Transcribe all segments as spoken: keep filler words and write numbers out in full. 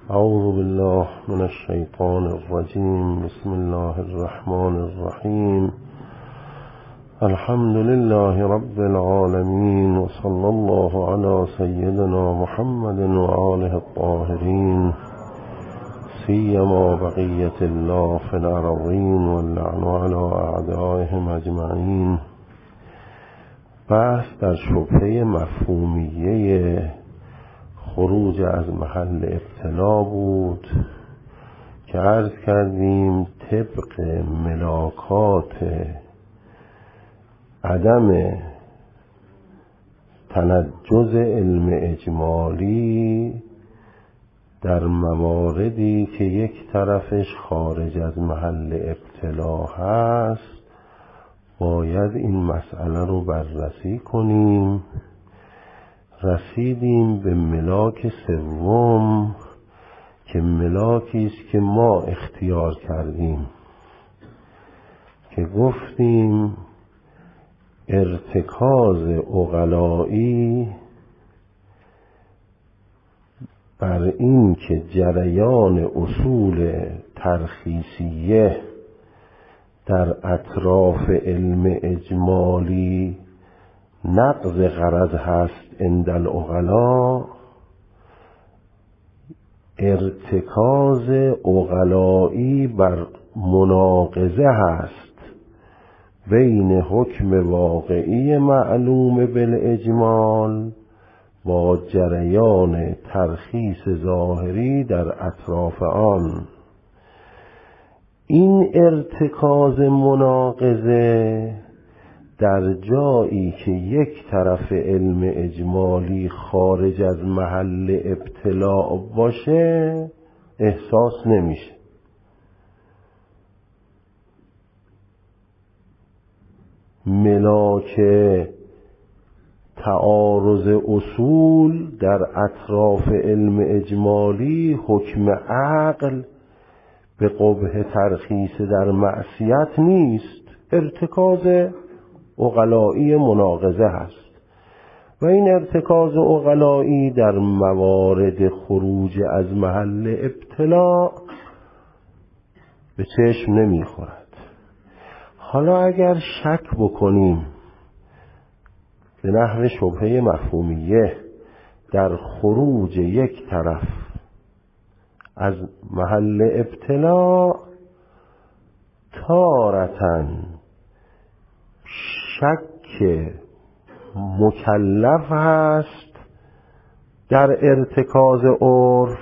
اعوذ بالله من الشیطان الرجیم. بسم الله الرحمن الرحیم. الحمد لله رب العالمین و صلی الله علی سیدنا محمد و آله الطاهرین، سیما بقیة الله فی الارضین واللعن علی اعدائهم اجمعین. بحث در شبهه مفهومیه خروج از محل ابتلا بود که عرض کردیم طبق ملاکات عدم تنجز علم اجمالی در مواردی که یک طرفش خارج از محل ابتلا هست باید این مسئله رو بررسی کنیم. رسیدیم به ملاک سوم که ملاکی است که ما اختیار کردیم که گفتیم ارتکاز عقلایی بر این که جریان اصول ترخیصیه در اطراف علم اجمالی نقض غرض هست عند العقلاء، ارتکاز عقلایی بر مناقضه هست بین حکم واقعی معلوم بالاجمال با جریان ترخیص ظاهری در اطراف آن. این ارتکاز مناقضه در جایی که یک طرف علم اجمالی خارج از محل ابتلاء باشه احساس نمیشه. ملاک تعارض اصول در اطراف علم اجمالی حکم عقل به قبح ترخیص در معصیت نیست، ارتکاز عقلایی مناقضه هست و این ارتکاز عقلایی در موارد خروج از محل ابتلا به چشم نمیخورد. حالا اگر شک بکنیم به نحو شبهه مفهومیه در خروج یک طرف از محل ابتلا، تارةً شک مکلف هست در ارتکاز عرف.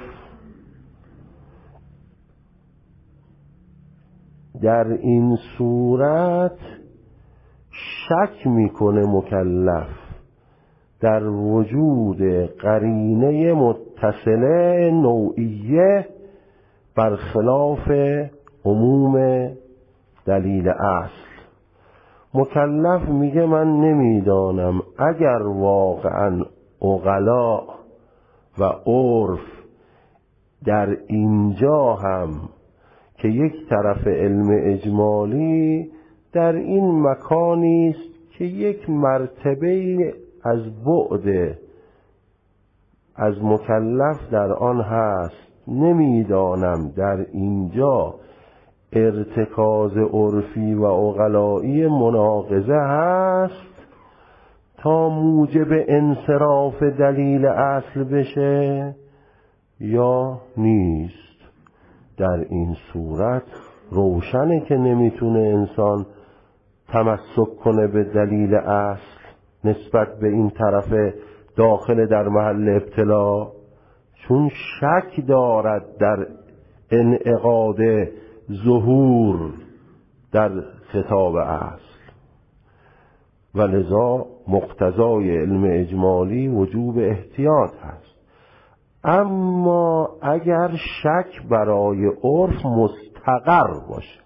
در این صورت شک میکنه مکلف در وجود قرینه متصله نوعیه برخلاف عموم دلیل اصل. مکلف میگه من نمیدانم اگر واقعا عقلا و عرف در اینجا هم که یک طرف علم اجمالی در این مکانی است که یک مرتبه از بعد از مکلف در آن هست، نمیدانم در اینجا ارتکاز عرفی و عقلایی مناقضه هست تا موجب انصراف دلیل اصل بشه یا نیست. در این صورت روشنه که نمیتونه انسان تمسک کنه به دلیل اصل نسبت به این طرف داخل در محل ابتلا، چون شک دارد در انعقاد ظهور در خطاب اصل و لذا مقتضای علم اجمالی وجوب احتیاط هست. اما اگر شک برای عرف مستقر باشه،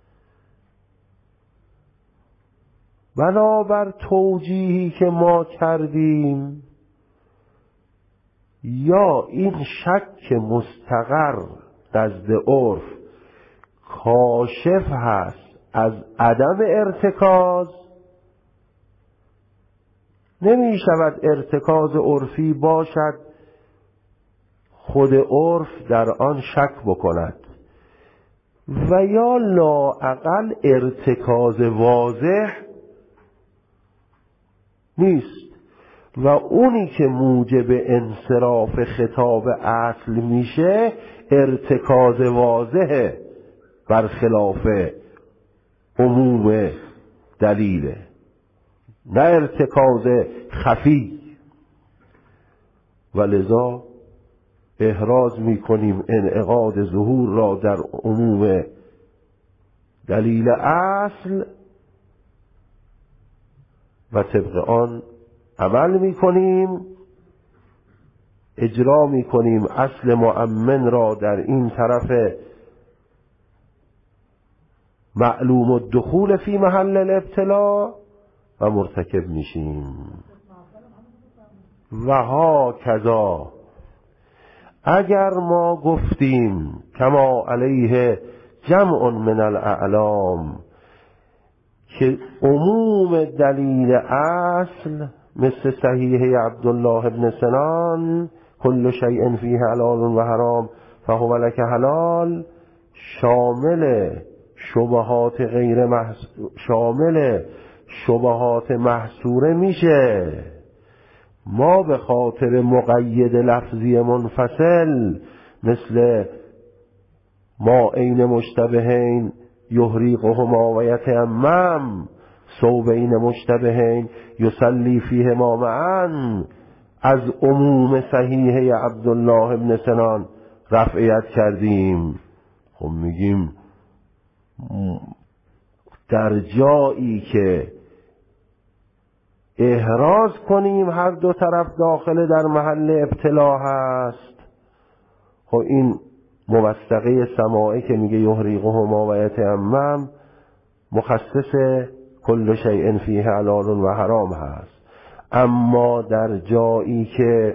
بنابر توجیهی که ما کردیم، یا این شک مستقر نزد عرف کاشف هست از عدم ارتکاز، نمی شود ارتکاز عرفی باشد خود عرف در آن شک بکند و یا لااقل ارتکاز واضح نیست و اونی که موجب انصراف خطاب اصل میشه ارتکاز واضحه برخلاف عموم دلیله، نه ارتکاز خفی. ولذا احراز میکنیم انعقاد ظهور را در عموم دلیل اصل و طبق آن عمل میکنیم، اجرا میکنیم اصل مؤمن را در این طرف معلوم الدخول فی محل الابتلاء و مرتکب میشیم. و ها کذا اگر ما گفتیم کما علیه جمع من الاعلام که عموم دلیل اصل مثل صحیح عبدالله ابن سنان کل شیء فیه حلال و حرام فهو لک حلال شامل شبهات غیر محس... شامل شبهات محصوره میشه. ما به خاطر مقید لفظی منفصل مثل ما عین مشتبهین یحریقهما و یتیمم ثوبین مشتبهین یصلی فیهما معا از عموم صحیح عبدالله ابن سنان رفعیت کردیم. خب میگیم در جایی که احراز کنیم هر دو طرف داخل در محل ابتلا هست، خب این موثقه سماعی که میگه یحریقهما و یتیمم مخصص کل شیء فیه حلال و حرام هست. اما در جایی که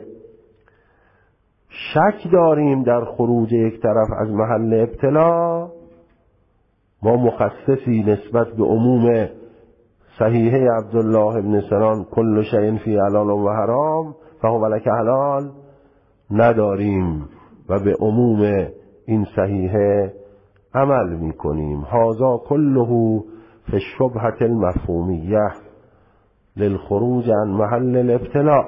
شک داریم در خروج یک طرف از محل ابتلا، ما مخصصی نسبت به عموم صحیح عبدالله ابن سنان کل شیء فیه حلال و حرام فهو لک حلال نداریم و به عموم این صحیح عمل میکنیم. هذا كله فی الشبهة المفهومیه للخروج عن محل الابتلاء.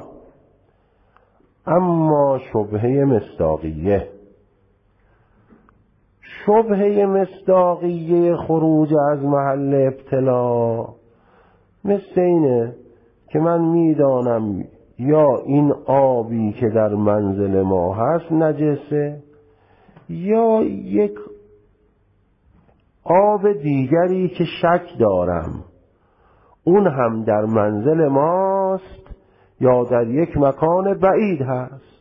اما شبهه مصداقیه، شبهه مصداقیه خروج از محل ابتلاء مثل اینه که من میدانم یا این آبی که در منزل ما هست نجسه یا یک آب دیگری که شک دارم اون هم در منزل ماست یا در یک مکان بعید هست.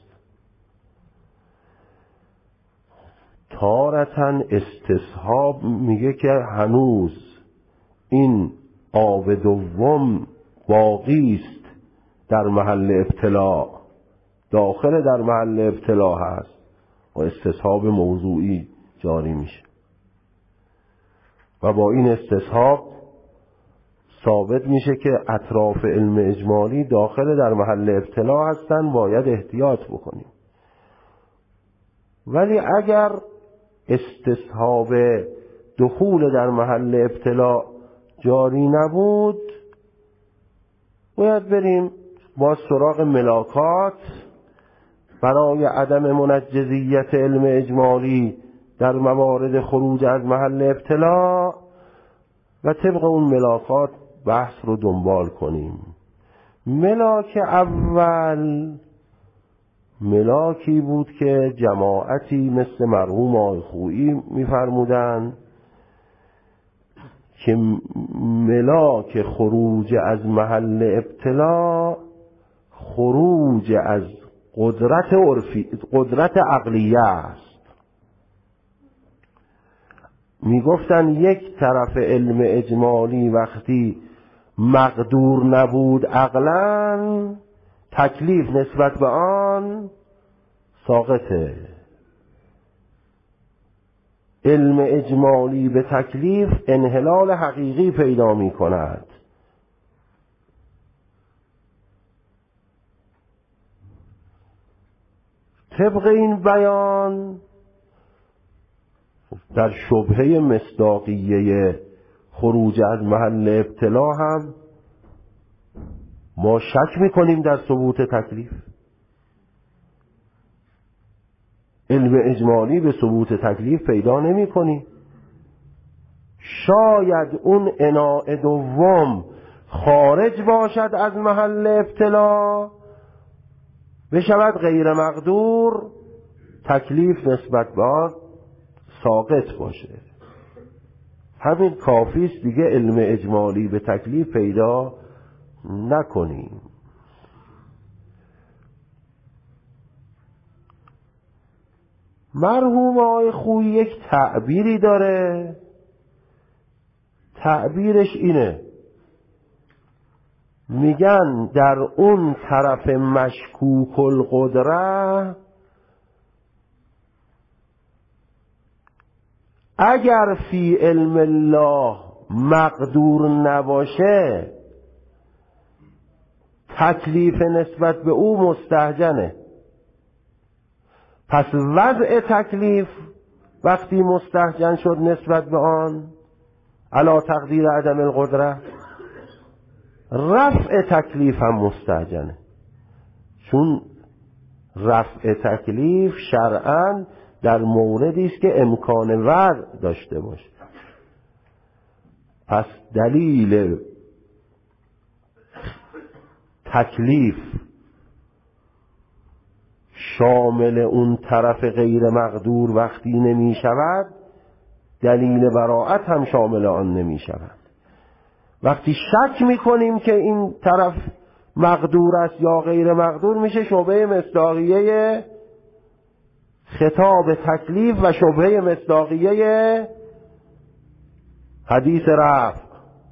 تارتاً استصحاب میگه که هنوز این آب دوم باقی است در محل ابتلا، داخل در محل ابتلا هست و استصحاب موضوعی جاری میشه و با این استصحاب ثابت میشه که اطراف علم اجمالی داخل در محل ابتلا هستن، باید احتیاط بکنیم. ولی اگر استصحاب دخول در محل ابتلا جاری نبود، باید بریم با سراغ ملاکات برای عدم منجزیت علم اجمالی در موارد خروج از محل ابتلا و طبق اون ملاکات بحث رو دنبال کنیم. ملاک اول ملاکی بود که جماعتی مثل مرحوم آقای خویی می‌فرمودند که ملاک خروج از محل ابتلا خروج از قدرت عرفی، قدرت عقلیه است. میگفتن یک طرف علم اجمالی وقتی مقدور نبود عقلاً، تکلیف نسبت به آن ساقطه. علم اجمالی به تکلیف انحلال حقیقی پیدا می کند. طبق این بیان در شبهه مصداقیه خروج از محل ابتلا هم ما شک میکنیم در ثبوت تکلیف. علم اجمالی به ثبوت تکلیف پیدا نمی کنیم. شاید اون اناء دوم خارج باشد از محل ابتلا، بشود غیر مقدور، تکلیف نسبت به آن ساقط باشه. همین کافیست دیگه علم اجمالی به تکلیف پیدا نکنیم. مرحوم آقای خویی یک تعبیری داره، تعبیرش اینه، میگن در اون طرف مشکوک القدره اگر فی علم الله مقدور نباشه تکلیف نسبت به او مستهجنه. پس وضع تکلیف وقتی مستهجن شد نسبت به آن علا تقدیر عدم القدره، رفع تکلیف هم مستهجنه، چون رفع تکلیف شرعاً در موردی است که امکان وضع داشته باشه. پس دلیل تکلیف شامل اون طرف غیر مقدور وقتی نمی شود، دلیل براءت هم شامل آن نمی شود. وقتی شک می کنیم که این طرف مقدور است یا غیر مقدور، میشه شبهه مصداقیه خطاب تکلیف و شبهه مصداقیه حدیث رفع.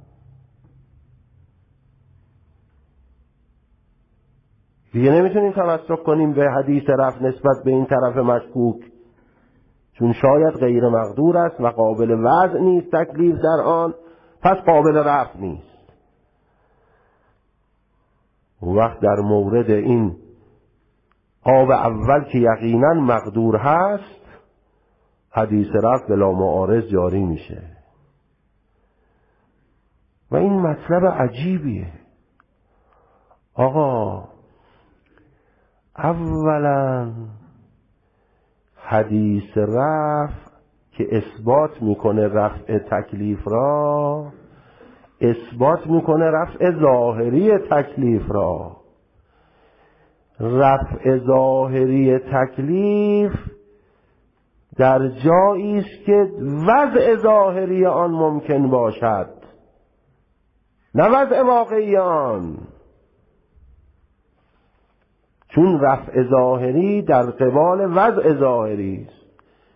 دیگه نمیتونیم تمسک کنیم به حدیث رفع نسبت به این طرف مشکوک، چون شاید غیر مقدور است و قابل وضع نیست تکلیف در آن، پس قابل رفع نیست. وقت در مورد این آب اول که یقینا مقدور هست، حدیث رفع بلا معارض جاری میشه. و این مطلب عجیبیه. آقا اولا حدیث رفع که اثبات میکنه رفع تکلیف را، اثبات میکنه رفع ظاهری تکلیف را. رفع ظاهری تکلیف در جایی است که وضع ظاهری آن ممکن باشد، نه وضع واقعی آن، چون رفع ظاهری در قبال وضع ظاهری است.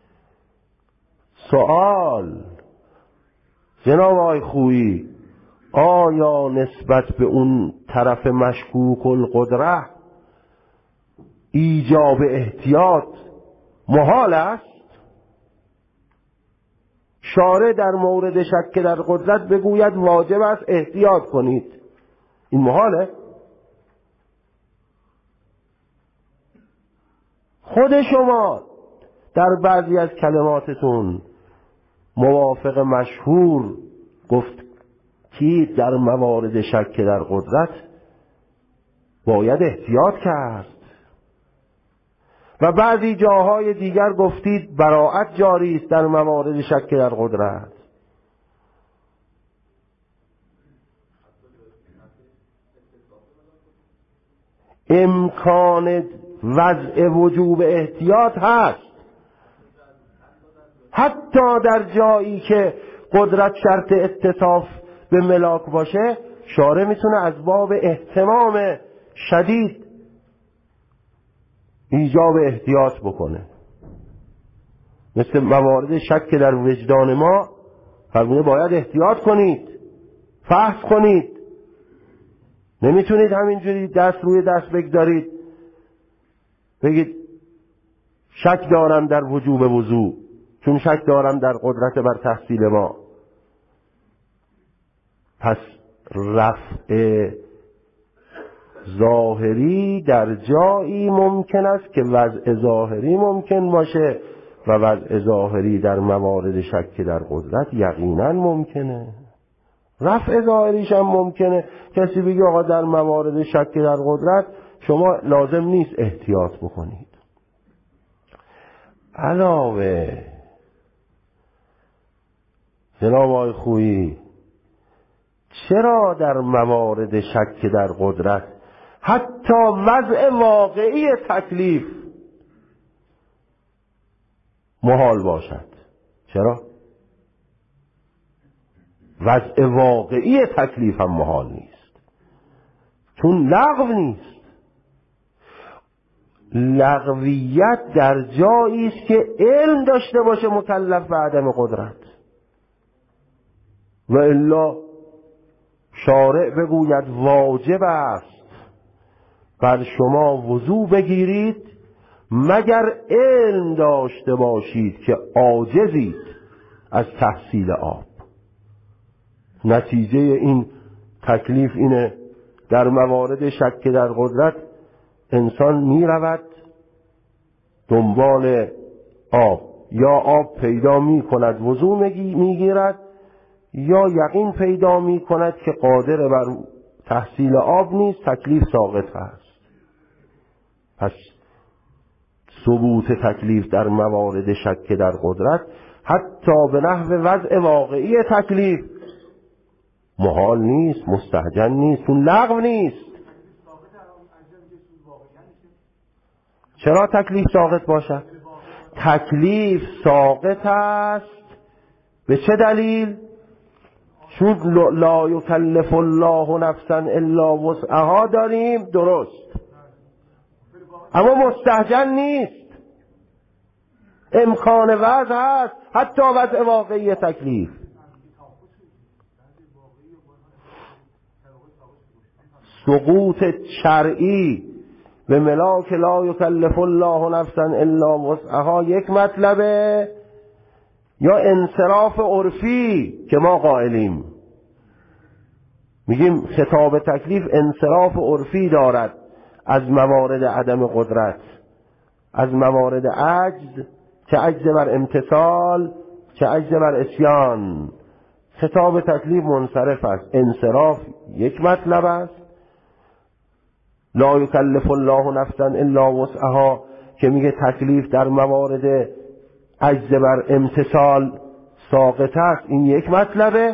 سوال جناب آقای خویی، آیا نسبت به اون طرف مشکوک القدره ایجاب احتیاط محال است؟ شارع در مورد شک در قدرت بگوید واجب است احتیاط کنید، این محاله؟ خود شما در بعضی از کلماتتون موافق مشهور گفت که در موارد شک در قدرت باید احتیاط کرد، و بعضی جاهای دیگر گفتید براءت جاری است در موارد شک در قدرت. امکان وضع وجوب احتیاط هست، حتی در جایی که قدرت شرط اتصاف به ملاک باشه، شارع میتونه از باب اهتمام شدید ایجاب احتیاط بکنه. مثل موارد شک در وجدان ما فرمونه باید احتیاط کنید، فحص کنید، نمیتونید همینجوری دست روی دست بگذارید بگید شک دارم در وجوب وضو چون شک دارم در قدرت بر تحصیل ما. پس رفع ظاهری در جایی ممکن است که وضع ظاهری ممکن باشه و وضع ظاهری در موارد شک در قدرت یقینا ممکنه. رفع ظاهریش هم ممکنه. کسی بگه آقا در موارد شک در قدرت شما لازم نیست احتیاط بکنید. علاوه جناب آقای خویی، چرا در موارد شک در قدرت حتی وضع واقعی تکلیف محال باشد؟ چرا؟ وضع واقعی تکلیف هم محال نیست، چون لغو نیست. لغویت در جایی است که علم داشته باشه مکلف به عدم قدرت، و الا شارع بگوید واجب است بر شما وضو بگیرید مگر علم داشته باشید که عاجزید از تحصیل آب. نتیجه این تکلیف اینه در موارد شک در قدرت انسان می رود دنبال آب، یا آب پیدا می کند وضو می گیرد، یا یقین پیدا می کند که قادر بر تحصیل آب نیست، تکلیف ساقط است. پس ثبوت تکلیف در موارد شک در قدرت حتی به نحو وضع واقعی تکلیف محال نیست، مستهجن نیست، اون لغو نیست. چرا تکلیف ساقط باشد؟ تکلیف ساقط است به چه دلیل؟ چون لا یکلف الله نفسا الا وسعها داریم، درست، اما مستهجن نیست، امکان وضع هست، حتی وضع واقعی تکلیف. سقوط شرعی به ملاک لا یکلف الله نفسا الا وسعها یک مطلبه، یا انصراف عرفی که ما قائلیم، میگیم خطاب تکلیف انصراف عرفی دارد از موارد عدم قدرت، از موارد عجز، چه عجز بر امتثال چه عجز بر اسیان. خطاب تکلیف منصرف است. انصراف یک مطلب است، لا یکلف الله نفسا الا وسعها که میگه تکلیف در موارد عجز بر امتثال ساقط است، این یک مطلبه.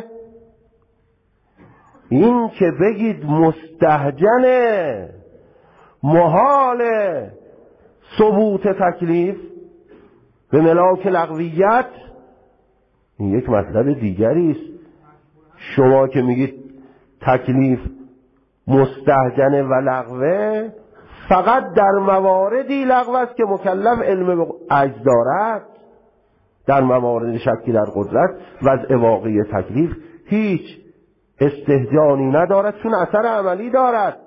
این که بگید مستهجنه، محال ثبوت تکلیف به ملاک لغویت، این یک مطلب دیگری است. شما که میگید تکلیف مستهجنه و لغوه، فقط در مواردی لغو است که مکلف علم عجز دارد. در موارد شکی در قدرت وضع واقعی تکلیف هیچ استهجانی ندارد، چون اثر عملی دارد.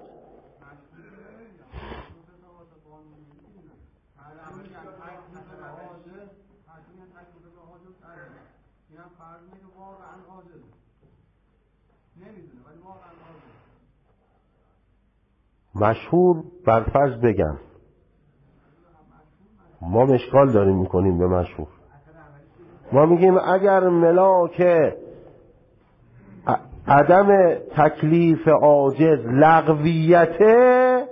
مشهور برفرض بگم، ما مشکال داریم میکنیم به مشهور. ما میگیم اگر ملاک عدم تکلیف عاجز لغویته،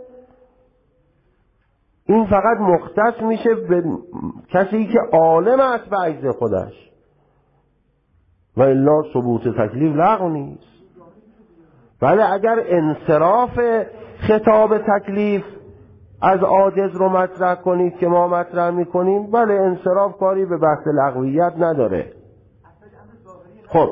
این فقط مختص میشه به کسی که عالم است به عجز خودش، و الا ثبوت تکلیف لغو نیست. ولی اگر انصراف خطاب تکلیف از عاجز رو مطرح کنید که ما مطرح میکنیم، بله انصراف کاری به بحث لغویت نداره. خب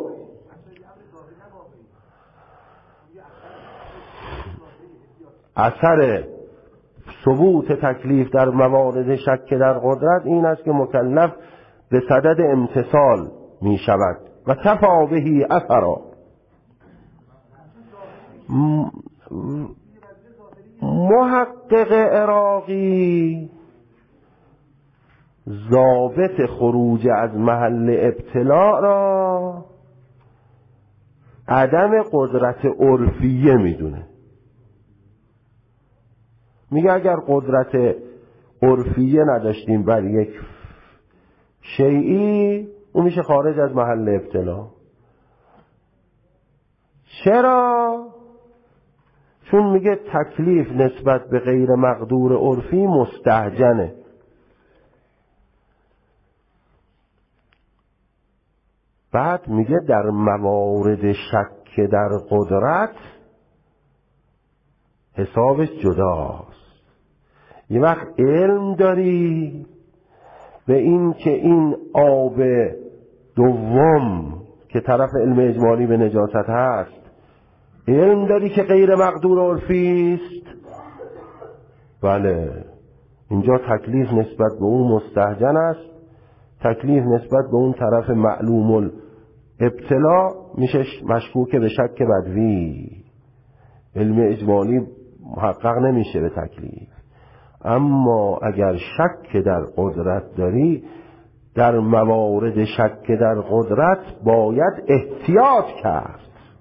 اثر ثبوت تکلیف در موارد شک در قدرت این است که مکلف به صدد امتثال می شود و کفا بهی اثرا. محقق عراقی ضابط خروج از محل ابتلاء را عدم قدرت عرفیه میدونه. میگه اگر قدرت عرفیه نداشتیم بر یک شیئی، اون میشه خارج از محل ابتلا. چرا؟ چون میگه تکلیف نسبت به غیر مقدور عرفی مستهجنه. بعد میگه در موارد شک در قدرت حسابش جداست. یه وقت علم داری به این که این آب دوم که طرف علم اجمالی به نجاست هست، علم داری که غیر مقدور عرفی است، بله، اینجا تکلیف نسبت به اون مستهجن است. تکلیف نسبت به اون طرف معلوم الابتلا میشه مشکوک به شک بدوی. علم اجمالی محقق نمیشه به تکلیف. اما اگر شک در قدرت داری، در موارد شک در قدرت باید احتیاط کرد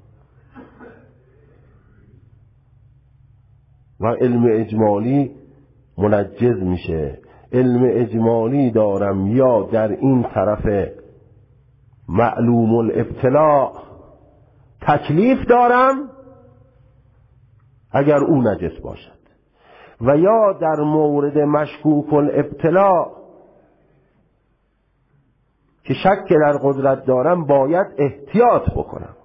و علم اجمالی منجز میشه. علم اجمالی دارم یا در این طرف معلوم الابتلاء تکلیف دارم اگر او نجس باشد، و یا در مورد مشکوک الابتلاء که شک در قدرت دارم باید احتیاط بکنم.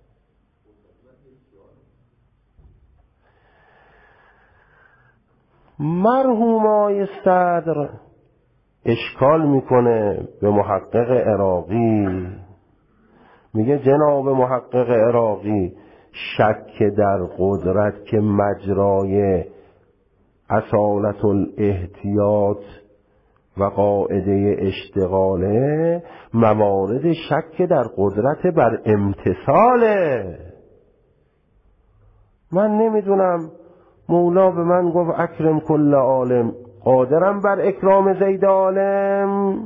مرحوم آقای صدر اشکال میکنه به محقق عراقی، میگه جناب محقق عراقی شک در قدرت که مجرای اصالت الاحتیاط و قاعده اشتغاله، موارد شک در قدرت بر امتثاله. من نمیدونم مولا به من گفت اکرم کل عالم، قادرم بر اکرام زید عالم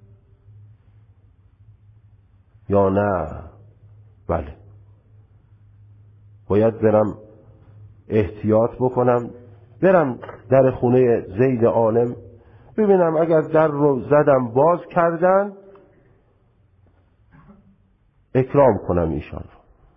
یا نه؟ بله، باید برم احتیاط بکنم، برم در خونه زید عالم ببینم اگر در رو زدم باز کردن اکرام کنم ایشان.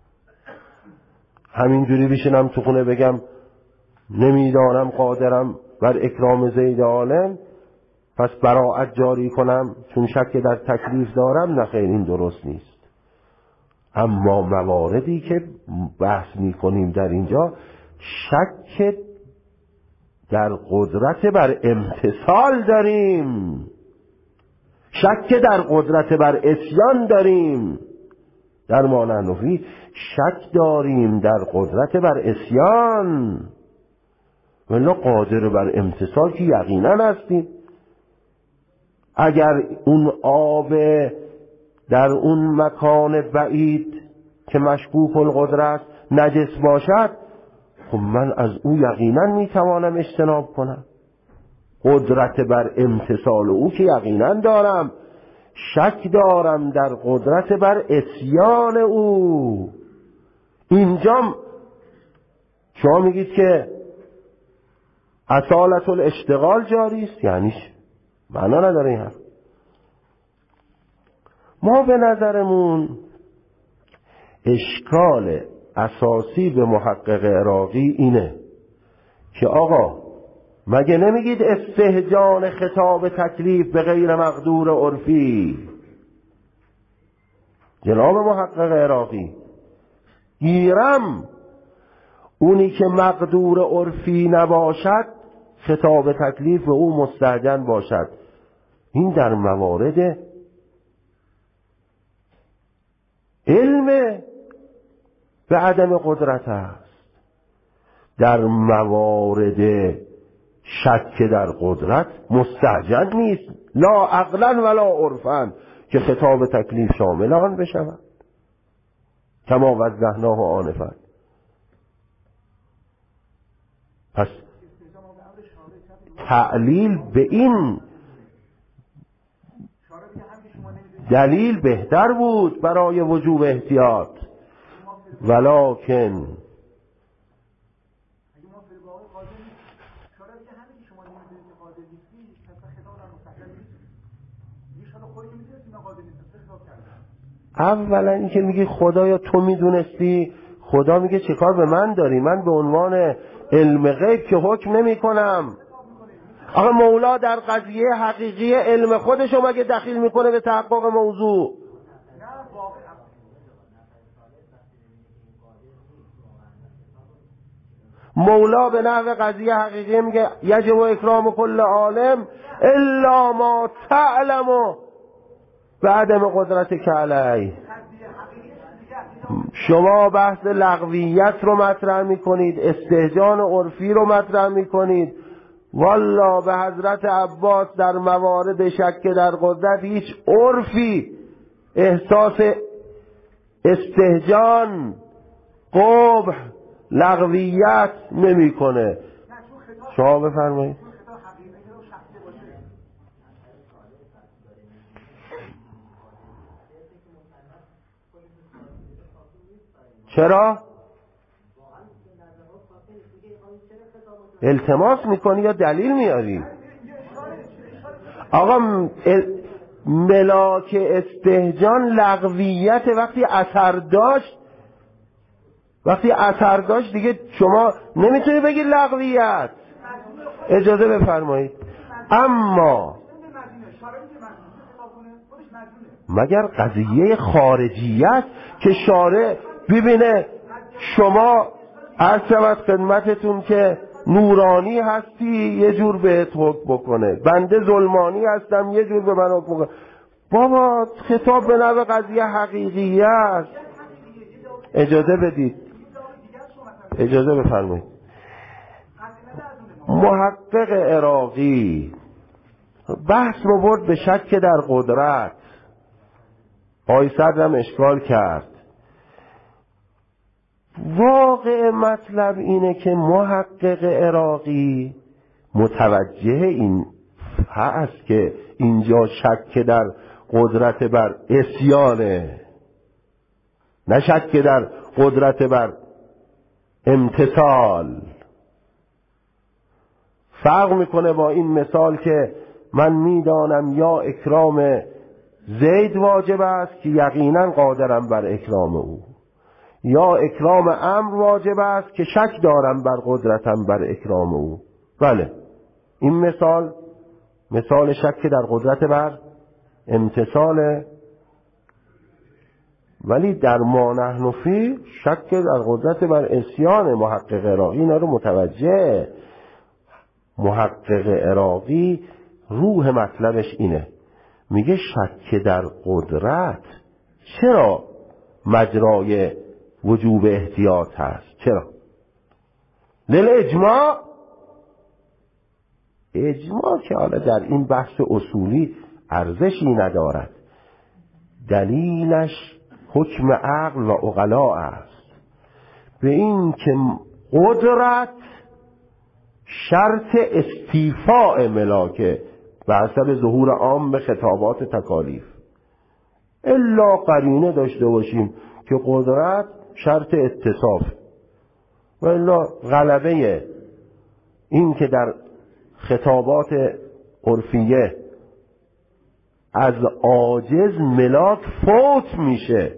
همینجوری بشینم تو خونه بگم نمیدانم قادرم بر اکرام زید عالم پس براءت جاری کنم چون شک در تکلیف دارم، نه خیر، این درست نیست. اما مواردی که بحث میکنیم در اینجا شک در قدرت بر امتثال داریم، شک در قدرت بر اسیان داریم. در مانعنوی شک داریم در قدرت بر اسیان، ولی قادر بر امتثال که یقینا هستیم. اگر اون آب در اون مکان بعید که مشکوک القدرت نجس باشد، خب من از او یقینا میتوانم اجتناب کنم. قدرت بر امتثال او که یقینا دارم، شک دارم در قدرت بر اسیان او. اینجا شما میگید که اصالت الاشتغال جاری است، یعنی معنا نداره این حرف. ما به نظرمون اشکال اساسی به محقق عراقی اینه که آقا مگه نمیگید استهجان خطاب تکلیف به غیر مقدور عرفی؟ جناب محقق عراقی گیرم اونی که مقدور عرفی نباشد خطاب تکلیف به او مستهجن باشد، این در موارد علم به عدم قدرت است. در موارد شک در قدرت مستهجن نیست، لا عقلا ولا عرفا، که خطاب تکلیف شامل آن بشود کما وضحناه آنفا. پس تعلیل به این دلیل بهتر بود برای وجوب احتیاط، ولکن اولا اینکه میگی خدایا تو میدونستی، خدا میگه چه کار به من داری؟ من به عنوان علم غیب که حکم نمی کنم. آخه مولا در قضیه حقیقی علم خودشو مگه دخیل میکنه به تحقق موضوع؟ مولا به نحو قضیه حقیقی میگه یجب اکرام کل عالم الا ما تعلم به عدم قدرت که علیه. شما بحث لغویت رو مطرح میکنید، استهجان عرفی رو مطرح میکنید. والله به حضرت عباس در موارد شک در قدرت هیچ عرفی احساس استهجان، قبح، لغویت نمیکنه. شما بفرمایید. چرا؟ التماس میکنی یا دلیل میاری؟ آقا ملاک استهجان لغویت وقتی اثر داشت، وقتی اثر داشت دیگه شما نمیتونی بگی لغویت. اجازه بفرمایید. اما مگر قضیه خارجیت که شارع ببینه شما عرض شود خدمتتون که نورانی هستی یه جور بهت حکم بکنه، بنده ظلمانی هستم یه جور به من حکم بکنه. بابا خطاب به نوع قضیه حقیقیت. اجازه بدید، اجازه بفرمایید. محقق عراقی بحث رو برد به شک در قدرت. آقای صدرم اشکال کرد. واقع مطلب اینه که محقق عراقی متوجه این هست که اینجا شک در قدرت بر عصیانه، نه شک در قدرت بر امتثال. فرق میکنه با این مثال که من میدانم یا اکرام زید واجب است که یقینا قادرم بر اکرام او، یا اکرام امر واجب است که شک دارم بر قدرتم بر اکرام او. بله این مثال مثال شک در قدرت بر امتثاله، ولی در ما نحن فی شک در قدرت بر عصیان. محقق عراقی اینا رو متوجه. محقق عراقی روح مطلبش اینه، میگه شک در قدرت چرا مجرای وجوب احتیاط هست؟ چرا؟ لیل اجماع. اجماع که حالا در این بحث اصولی ارزشی ندارد، دلیلش حکم عقل و عقلا است به این که قدرت شرط استیفاء ملاکه به حسب ظهور عام به خطابات تکالیف. الا قرینه داشته باشیم که قدرت شرط اتصاف، و الا غلبه این که در خطابات عرفیه از عاجز ملاک فوت میشه،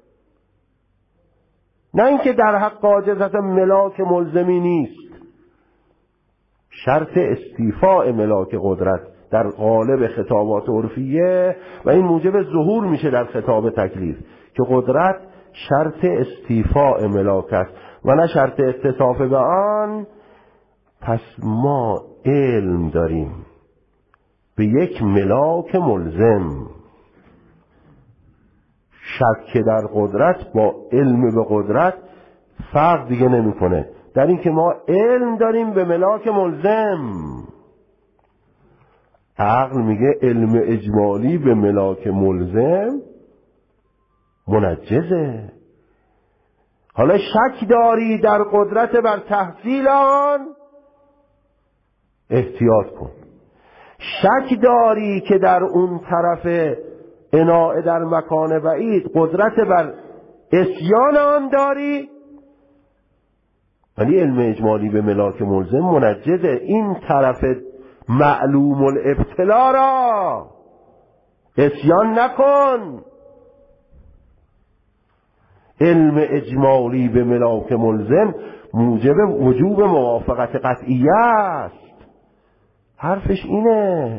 نه اینکه در حق عاجز اصلا ملاک ملزمی نیست. شرط استیفاء ملاک قدرت در قالب خطابات عرفیه و این موجب ظهور میشه در خطاب تکلیف که قدرت شرط استیفاء ملاک است و نه شرط اتصاف به آن. پس ما علم داریم به یک ملاک ملزم. شک در قدرت با علم به قدرت فرق دیگه نمیکنه، در این که ما علم داریم به ملاک ملزم. عقل میگه علم اجمالی به ملاک ملزم منجزه. حالا شک داری در قدرت بر تحصیل آن، احتیاط کن. شک داری که در اون طرف اناء در مکان بعید قدرت بر عصیان آن داری، ولی علم اجمالی به ملاک ملزم منجزه. این طرف معلوم الابتلا را اسیان نکن. علم اجمالی به ملاک ملزم موجب وجوب موافقت قطعیه است. حرفش اینه.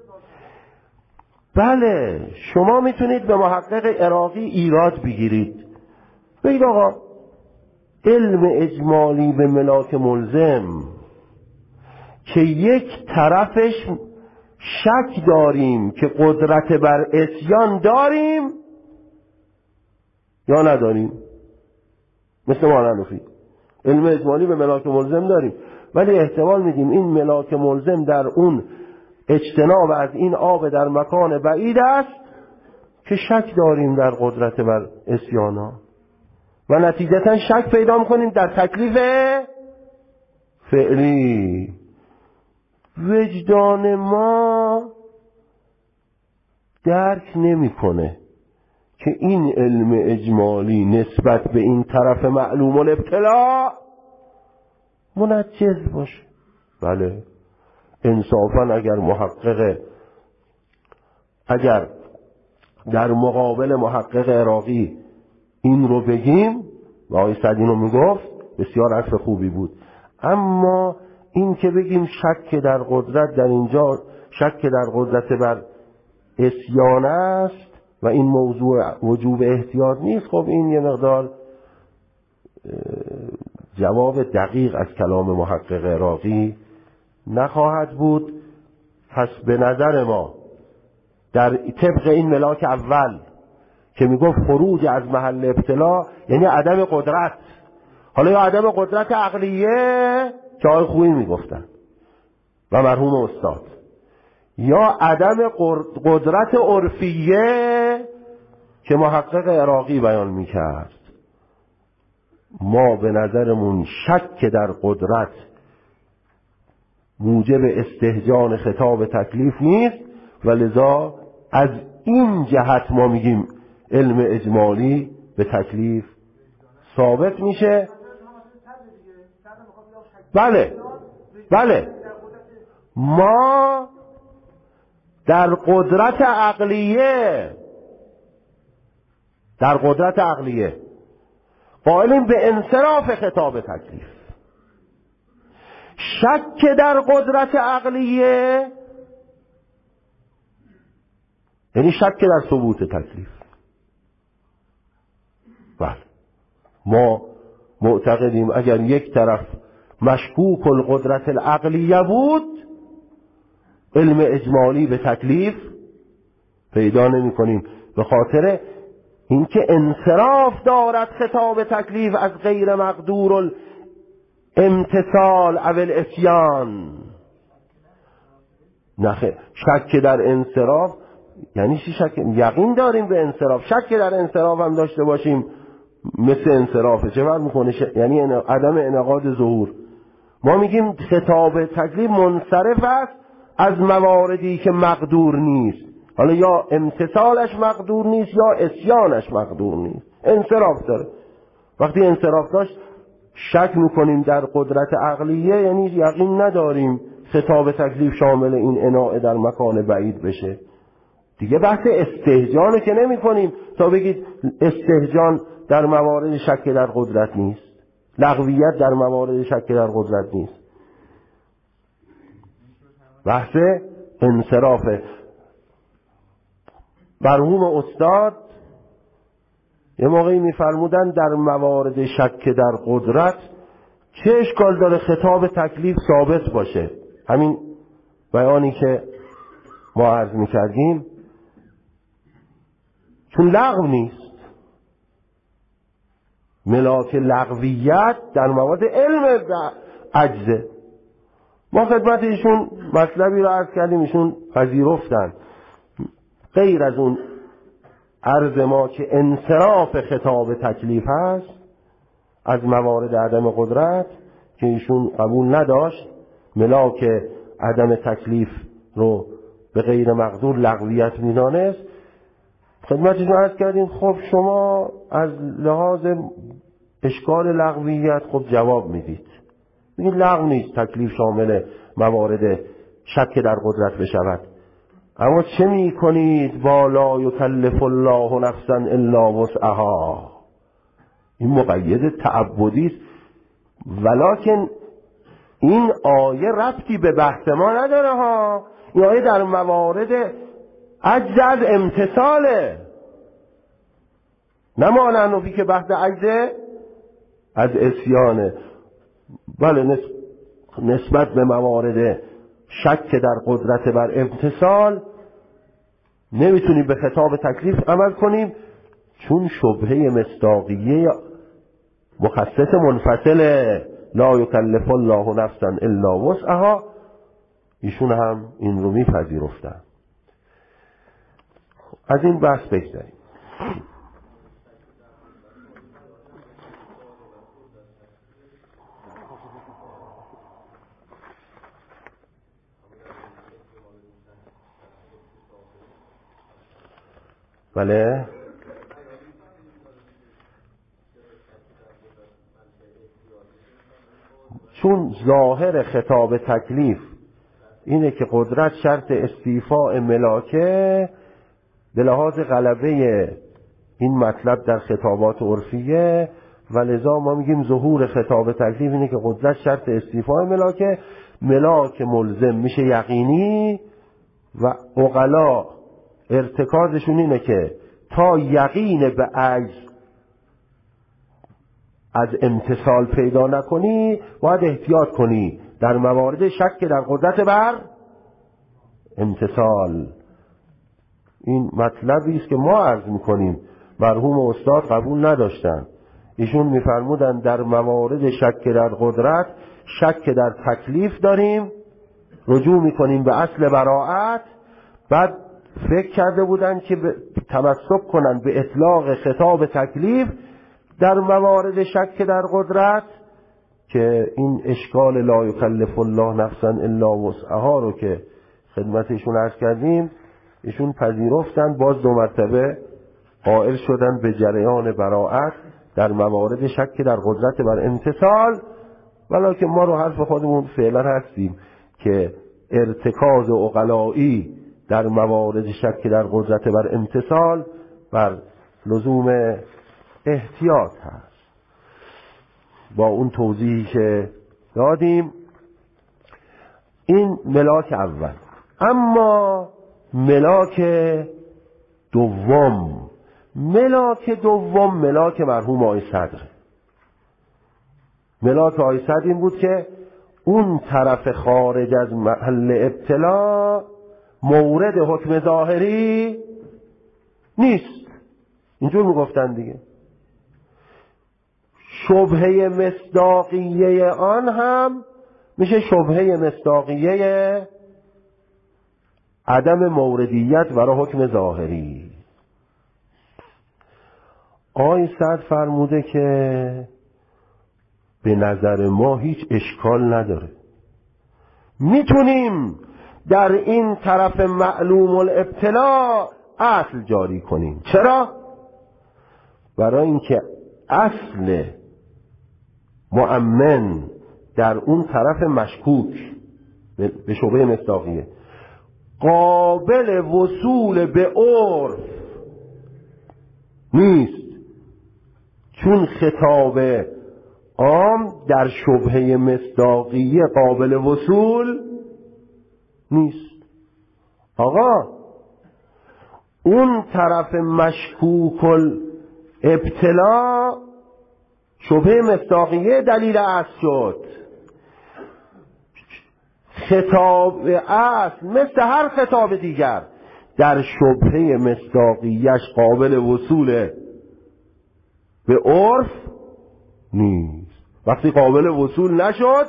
بله شما میتونید به محقق عراقی ایراد بگیرید، بگید آقا علم اجمالی به ملاک ملزم که یک طرفش شک داریم که قدرت بر اسیان داریم یا نداریم، مثل ماننوفی علم اجمالی به ملاک ملزم داریم ولی احتمال میدیم این ملاک ملزم در اون اجتناب از این آب در مکان بعید است که شک داریم در قدرت بر اسیانا و نتیجتا شک پیدا میکنیم در تکلیف فعلی. وجدان ما درک نمیکنه که این علم اجمالی نسبت به این طرف معلوم الابتلاء منجز باشه. بله انصافا اگر محقق اگر در مقابل محقق عراقی این رو بگیم و آقای سعدی رو میگفت بسیار عرف خوبی بود، اما این که بگیم شک در قدرت در اینجا شک در قدرت بر اسیان است و این موضوع وجوب احتیاط نیست، خب این یه مقدار جواب دقیق از کلام محقق عراقی نخواهد بود. پس به نظر ما در طبق این ملاک اول که میگفت خروج از محل ابتلا یعنی عدم قدرت، حالا یا عدم قدرت عقلیه که آقای خویی میگفتن و مرحوم استاد، یا عدم قدرت عرفیه که محقق عراقی بیان میکرد، ما به نظرمون شک در قدرت موجب استهجان خطاب تکلیف نیست و لذا از این جهت ما میگیم علم اجمالی به تکلیف ثابت میشه. بله بله ما در قدرت عقلیه در قدرت عقلیه قائلیم به انصراف خطاب تکلیف. شک در قدرت عقلیه یعنی شک در ثبوت تکلیف. بله ما معتقدیم اگر یک طرف مشکوک القدرت العقلیه بود علم اجمالی به تکلیف پیدا نمی کنیم، به خاطر اینکه انصراف دارد خطاب تکلیف از غیر مقدور الامتثال او الاسیان. نخه شک در انصراف یعنی چی؟ شک یقین داریم به انصراف، شک در انصراف هم داشته باشیم مثل انصرافه چه فرق میکنه؟ ش... یعنی عدم انعقاد ظهور. ما میگیم خطاب تکلیف منصرف است از مواردی که مقدور نیست، حالا یا امتثالش مقدور نیست یا اسیانش مقدور نیست، انصراف داره. وقتی انصراف داشت شک میکنیم در قدرت عقلیه یعنی یقین نداریم خطاب تکلیف شامل این اناء در مکان بعید بشه. دیگه بحث استهجانه که نمی کنیم تا بگید استهجان در موارد شک در قدرت نیست، لغویت در موارد شک در قدرت نیست، بحث انصرافه. مرحوم استاد یه موقعی میفرمودن در موارد شک در قدرت چه اشکال داره خطاب تکلیف ثابت باشه، همین بیانی که ما عرض میکردیم، چون لغو نیست. ملاک لغویت در موارد علم عجزه. ما خدمت ایشون مطلبی رو عرض کردیم، ایشون پذیرفتن. غیر از اون عرض ما که انصراف خطاب تکلیف هست از موارد عدم قدرت که ایشون قبول نداشت، ملاک عدم تکلیف رو به غیر مقدور لغویت میدانست، خدمتشون عرض کردیم خب شما از لحاظ اشکال لغویت خب جواب میدید، میگید لغو نیست تکلیف شامل موارد شک در قدرت بشود، اما چه می کنید با لا یکلف الله نفسا الا وسعها؟ این مقید تعبدی است، ولکن این آیه ربطی به بحث ما نداره ها. این آیه در موارد عجز از امتثاله، نه مانعنفی که بحث عجز از اسیانه. بله نسبت به موارد شک در قدرت بر امتثال نمیتونیم به خطاب تکلیف عمل کنیم، چون شبهه مصداقیه مخصص منفصله، لا یکلف الله نفسا الا وسعها، ایشون هم این رو میپذیرفتن. از این بحث بگذاریم. بله چون ظاهر خطاب تکلیف اینه که قدرت شرط استیفاء ملاکه، به لحاظ غلبه این مطلب در خطابات عرفیه، و لذا ما میگیم ظهور خطاب تکلیف اینه که قدرت شرط استیفاء ملاکه، ملاک ملزم میشه یقینی، و عقلا ارتکازشون اینه که تا یقین به عجز از امتثال پیدا نکنی باید احتیاط کنی در موارد شک در قدرت بر امتثال. این مطلبی است که ما عرض میکنیم، مرحوم استاد قبول نداشتن. ایشون میفرمودن در موارد شک در قدرت، شک در تکلیف داریم، رجوع میکنیم به اصل براءت. بعد فکر کرده بودن که تمسک کنن به اطلاق خطاب تکلیف در موارد شک در قدرت، که این اشکال لا یکلف الله نفسا الا وسعها رو که خدمتشون عرض کردیم ایشون پذیرفتن. باز دو مرتبه قائل شدن به جریان براءت در موارد شک در قدرت بر امتثال، ولکن ما رو حرف خودمون فعلا هستیم که ارتکاز عقلایی در موارد شک در قدرت بر امتثال بر لزوم احتیاط هست. با اون توضیحی که دادیم این ملاک اول. اما ملاک دوم، ملاک دوم ملاک مرحوم آقای صدر. ملاک آقای صدر این بود که اون طرف خارج از محل ابتلا مورد حکم ظاهری نیست. اینجور میگفتن دیگه. شبهه مصداقیه آن هم میشه شبهه مصداقیه عدم موردیت برای حکم ظاهری. آقای صدر فرموده که به نظر ما هیچ اشکال نداره، میتونیم در این طرف معلوم الابتلا اصل جاری کنیم. چرا؟ برای اینکه اصل مؤمن در اون طرف مشکوک به شبهه مصداقیه قابل وصول به عرف نیست، چون خطاب عام در شبهه مصداقیه قابل وصول نیست. آقا اون طرف مشکوک ابتلا شبهه مصداقیه دلیل اصل شد. خطاب اصل مثل هر خطاب دیگر در شبهه مصداقیش قابل وصول به عرف نیست. وقتی قابل وصول نشد،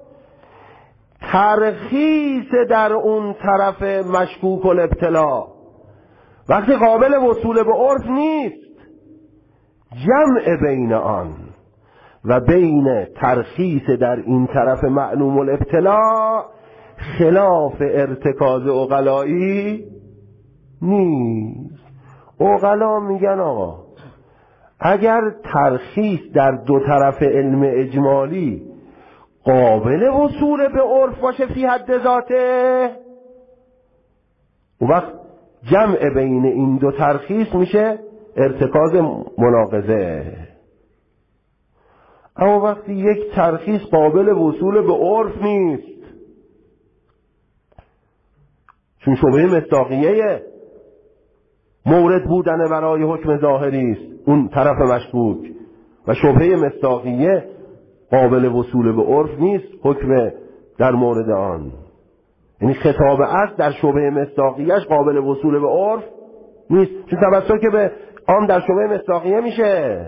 ترخیص در اون طرف مشکوک الابتلا. وقتی قابل وصول به عرف نیست، جمع بین آن و بین ترخیص در این طرف معلوم الابتلا خلاف ارتکاز عقلایی نیست. عقلا میگن آقا اگر ترخیص در دو طرف علم اجمالی قابل وصول به عرف باشه فی حد ذاته، اون وقت جمع بین این دو ترخیص میشه ارتکاز مناقضه. اما وقتی یک ترخیص قابل وصول به عرف نیست، چون شبهه مصداقیه مورد بودن برای حکم ظاهری است اون طرف مشکوک، و شبهه مصداقیه قابل وصول به عرف نیست حکم در مورد آن. یعنی خطاب اصل در شبهه مصداقیهش قابل وصول به عرف نیست، چون توسط که به آن در شبهه مصداقیه میشه.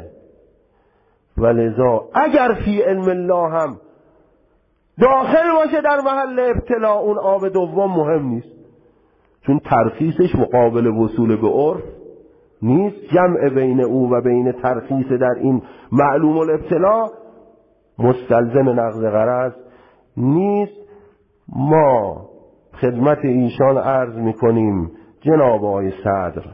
ولذا اگر فی علم الله هم داخل باشه در محل ابتلا، اون آب دوم مهم نیست، چون ترخیصش مقابل وصول به عرف نیست. جمع بین او و بین ترخیص در این معلوم الابتلا مستلزم نقض غرض نیست. ما خدمت ایشان عرض میکنیم جناب آقای صدر،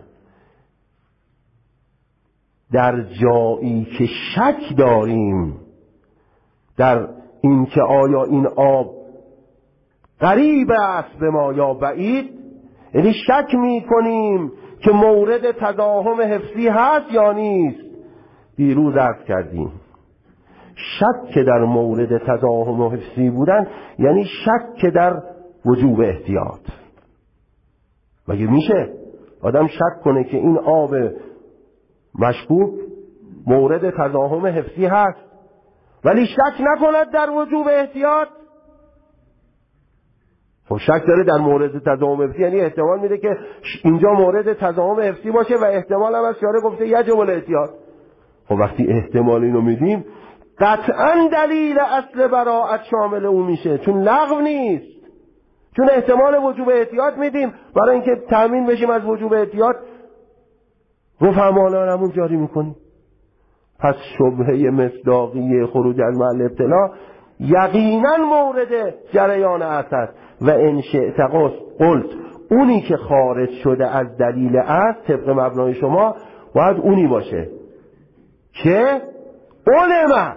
در جایی که شک داریم در این که آیا این آب قریب است به ما یا بعید، یعنی شک میکنیم که مورد تضاهم حفظی هست یا نیست. دیروز عرض کردیم شک در مورد تضاهم حفظی بودن یعنی شک در وجوب احتیاط. مگه میشه آدم شک کنه که این آب مشکوک مورد تضاهم حفظی هست ولی شک نکند در وجوب احتیاط؟ خب شک داره در مورد تضاهم حفظی، یعنی احتمال میده که اینجا مورد تضاهم حفظی باشه و احتمال هم از شارع گفته یجب الاحتیاط. خب وقتی احتمال اینو میدیم قطعا دلیل اصل براءت شامل اون میشه، چون لغو نیست، چون احتمال وجوب احتیاط میدیم برای اینکه تأمین بشیم از وجوب احتیاط، رفع همون جاری میکنیم. پس شبهه مصداقی خروج از محل ابتلا یقینا مورد جریان اصل و ان شئت قلت اونی که خارج شده از دلیل اصل طبق مبنای شما باید اونی باشه که علم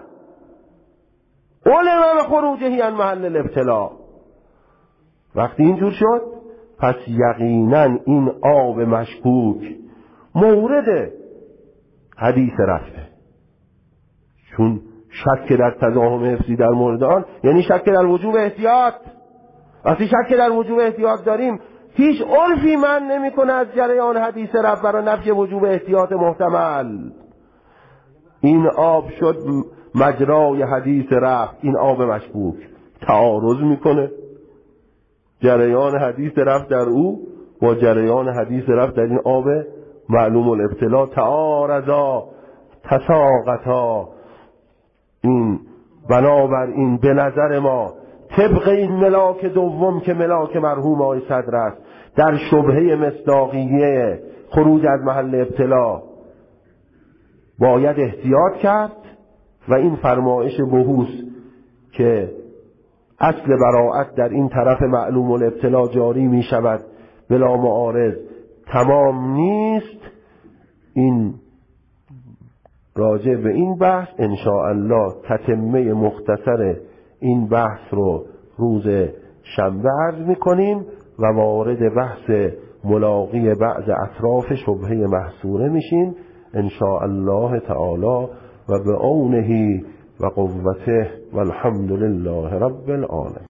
علم و خروجه عن محل الابتلا. وقتی اینجور شد پس یقینا این آب مشکوک مورد حدیث رفته، چون شک در تضاهم حفظی در مورد آن یعنی شک در وجوب احتیاط. وقتی شک در وجوب احتیاط داریم هیچ عرفی من نمی کنه از جریان حدیث رفت برای نفی وجوب احتیاط محتمل. این آب شد مجرای حدیث رفت، این آب مشکوک تعارض میکنه جریان حدیث رفت در او با جریان حدیث رفت در این آب معلوم الابتلا. تعارضا تساقطا. این بنابر این به نظر ما طبق این ملاک دوم که ملاک مرحوم آقای صدر است در شبهه مصداقیه خروج از محل ابتلا باید احتیاط کرد و این فرمایش بحوث که اصل براءت در این طرف معلوم الابتلا جاری می شود بلا معارض تمام نیست. این راجع به این بحث ان شاء الله تتمه مختصر این بحث رو روز شنبه عرض میکنیم و وارد بحث ملاقی بعض اطراف شبهه محصوره میشیم ان شاء الله تعالی و به عونه و قوته والحمد لله رب العالمین.